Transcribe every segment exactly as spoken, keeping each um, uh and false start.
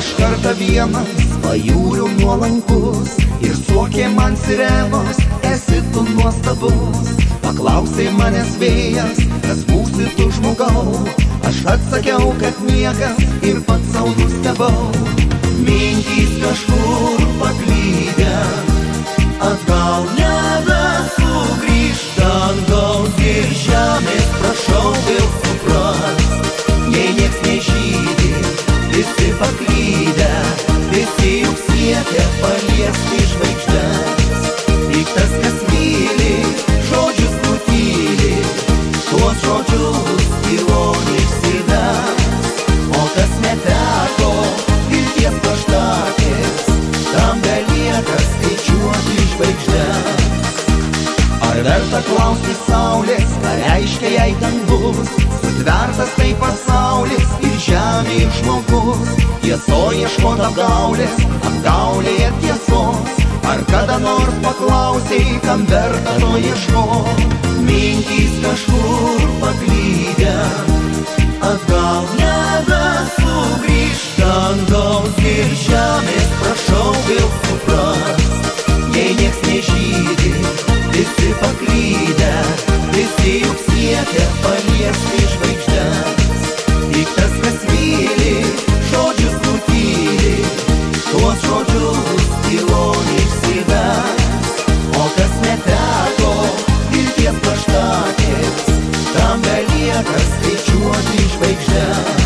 aš kartą vienas pajūriu nuolankus ir suokė man sirenos, esi tu nuostabus. Paklausė manęs vėjas, kas būsi tu žmogau, aš atsakiau, kad niekas ir pats sau nustebau. Mintys kažkur paklydę, atgal nebesugrįš, dangaus ir žemės prašau vėl suprast. Jei nieks nežydi, visi paklydę, visi juk siekia paliesti žvaigždes. Tik tas, kas myli, žodžius nutyli, tuos žodžius tylon išsives. O kas neteko vilties plaštakės, tam belieka skaičiuoti žvaigždes. Ar verta klausti saulės, ką reiškia jai dangus? Sutvertas tai pasaulis ir žemė ir žmogus. Tieso ieškot apgaulės, apgaulėje tiesos. Ar kada nors paklausei, kam verta to ieškot? Mintys kažkur paklydę, atgal nebesugrįš, dangaus ir žemės prašau vėl suprast. Jei nieks nežydi, visi paklydę, visi juk siekia paliesti žvaigždes. Tik tas, kas myli, žodžius nutyli, tuos žodžius tylon išsives. O kas neteko vilties plaštakės, tam belieka skaičiuoti žvaigždes.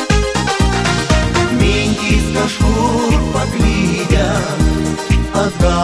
Kažkur paklydę, atgal